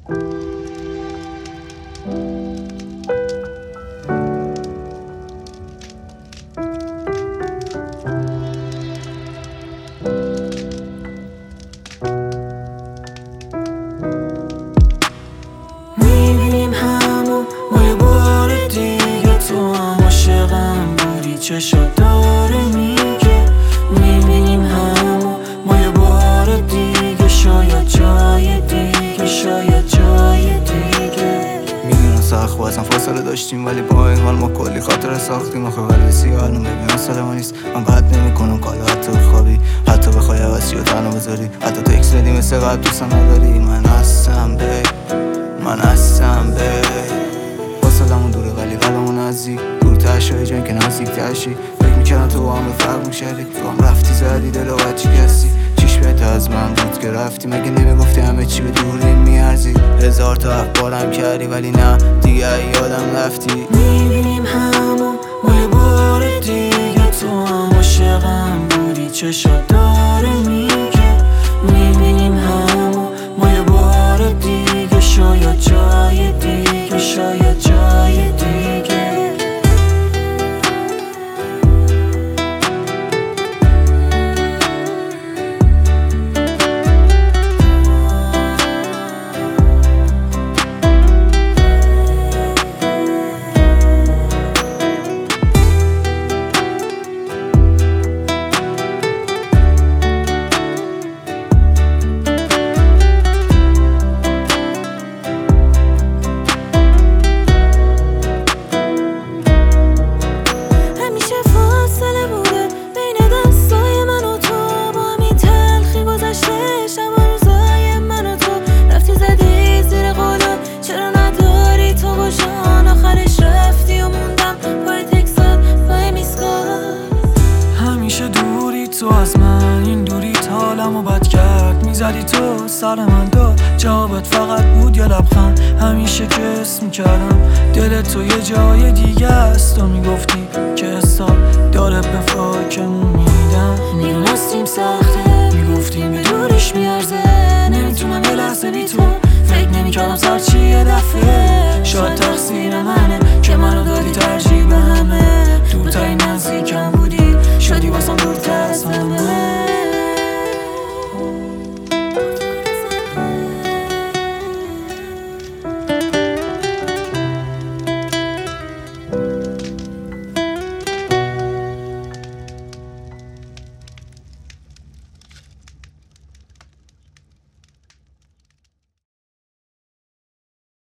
میبینیم همو ما یه بار دیگه، تو هم عاشقم بودی چشات داره میگه. میبینیم همو ما یه بار دیگه، شاید جای دیگه، شاید جای دیگه. میدونم سخت بازم فاصله داشتیم، ولی با این حال ما کلی خاطره ساختیم. آخه قلب سیاه نمیبینم سلام نیست، من بد نمیکنم کالا حتی خوابی، حتی بخوای عوضی و تنها بذاری، حتی تکس بدی مثل قد دوست نداری. من هستم فاصلمون دوره ولی قلبمون نزدیک، دورتر شای جایی که نزدیک ترشی. فکر میکردم تو با هم به فرق میشدی، تو هم رفتی زدی دل و بچی کسی. چیش بهتر از من بود که رفتی، مگه نمیگفتی همه چی به دوری میارزی؟ هزار تا اخبارم کردی ولی نه دیگه یادم رفتی. میبینیم همو ما یه بار دیگه، تو هم عاشقم بودی چشات داره میگه. میبینیم همو ما یه بار دیگه، شاید جای دیگه، شاید جای دیگه. تو از من این دوری حالمو بد کرد، میزدی تو سر من داد، جوابت فقط بود یا لبخند. همیشه که اسم میکردم دل تو یه جای دیگه است، تو میگفتی که حساب داره به فاکمون میدم. میدونستیم سخته، میگفتیم به دوریش میارزه، نمیتونم یه لحظه بی تو فکر نمیکردم سرچی